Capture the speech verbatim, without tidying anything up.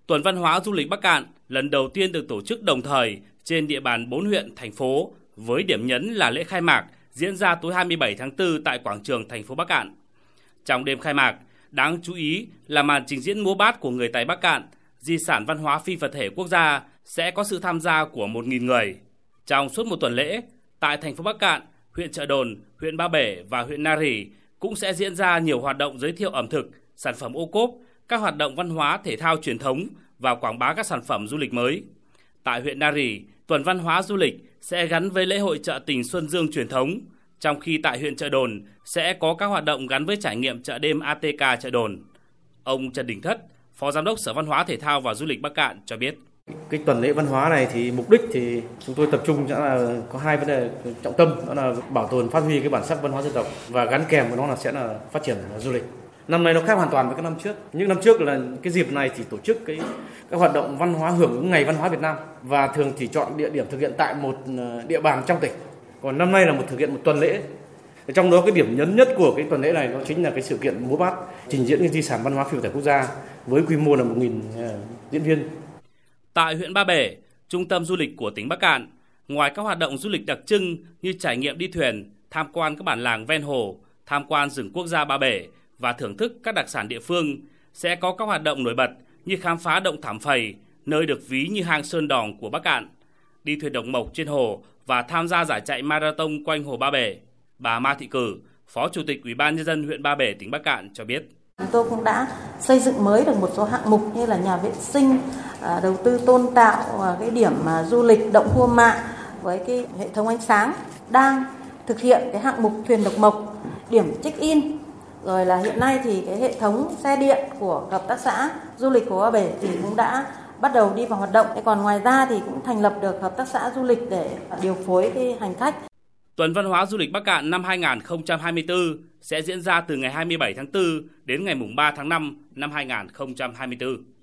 Tuần Văn hóa Du lịch Bắc Kạn lần đầu tiên được tổ chức đồng thời trên địa bàn bốn huyện, thành phố với điểm nhấn là lễ khai mạc diễn ra tối hai mươi bảy tháng tư tại quảng trường thành phố Bắc Kạn. Trong đêm khai mạc, đáng chú ý là màn trình diễn múa bát của người Tày Bắc Kạn, di sản văn hóa phi vật thể quốc gia sẽ có sự tham gia của một nghìn người. Trong suốt một tuần lễ, tại thành phố Bắc Kạn, huyện Chợ Đồn, huyện Ba Bể và huyện Na Rì cũng sẽ diễn ra nhiều hoạt động giới thiệu ẩm thực, sản phẩm ô cốp, các hoạt động văn hóa thể thao truyền thống và quảng bá các sản phẩm du lịch mới. Tại huyện Na Rì, tuần văn hóa du lịch sẽ gắn với lễ hội chợ tình Xuân Dương truyền thống, trong khi tại huyện Chợ Đồn sẽ có các hoạt động gắn với trải nghiệm chợ đêm a tê ca Chợ Đồn. Ông Trần Đình Thất, Phó Giám đốc Sở Văn hóa Thể thao và Du lịch Bắc Kạn cho biết. Cái tuần lễ văn hóa này thì mục đích thì chúng tôi tập trung sẽ là có hai vấn đề trọng tâm, đó là bảo tồn phát huy cái bản sắc văn hóa dân tộc và gắn kèm với nó là sẽ là phát triển du lịch. Năm nay nó khác hoàn toàn với các năm trước. Những năm trước là cái dịp này thì tổ chức cái các hoạt động văn hóa hưởng ứng Ngày Văn hóa Việt Nam và thường chỉ chọn địa điểm thực hiện tại một địa bàn trong tỉnh. Còn năm nay là một thực hiện một tuần lễ. Trong đó cái điểm nhấn nhất của cái tuần lễ này nó chính là cái sự kiện múa bát trình diễn cái di sản văn hóa phi vật thể quốc gia với quy mô là một nghìn diễn viên. Tại huyện Ba Bể, trung tâm du lịch của tỉnh Bắc Kạn, ngoài các hoạt động du lịch đặc trưng như trải nghiệm đi thuyền, tham quan các bản làng ven hồ, tham quan rừng quốc gia Ba Bể và thưởng thức các đặc sản địa phương, sẽ có các hoạt động nổi bật như khám phá động Thảm Phầy, nơi được ví như hang Sơn Đòn của Bắc Kạn, đi thuyền độc mộc trên hồ và tham gia giải chạy marathon quanh hồ Ba Bể. Bà Ma Thị Cử, Phó Chủ tịch Ủy ban Nhân dân huyện Ba Bể, tỉnh Bắc Kạn cho biết. Chúng tôi cũng đã xây dựng mới được một số hạng mục như là nhà vệ sinh, đầu tư tôn tạo cái điểm du lịch động Hua Mạ với cái hệ thống ánh sáng, đang thực hiện cái hạng mục thuyền độc mộc, điểm check-in. Rồi là hiện nay thì cái hệ thống xe điện của hợp tác xã du lịch của Ba Bể thì cũng đã bắt đầu đi vào hoạt động. Còn ngoài ra thì cũng thành lập được hợp tác xã du lịch để điều phối cái hành khách. Tuần Văn hóa Du lịch Bắc Kạn năm hai không hai tư sẽ diễn ra từ ngày hai mươi bảy tháng tư đến ngày ba tháng năm năm hai không hai tư.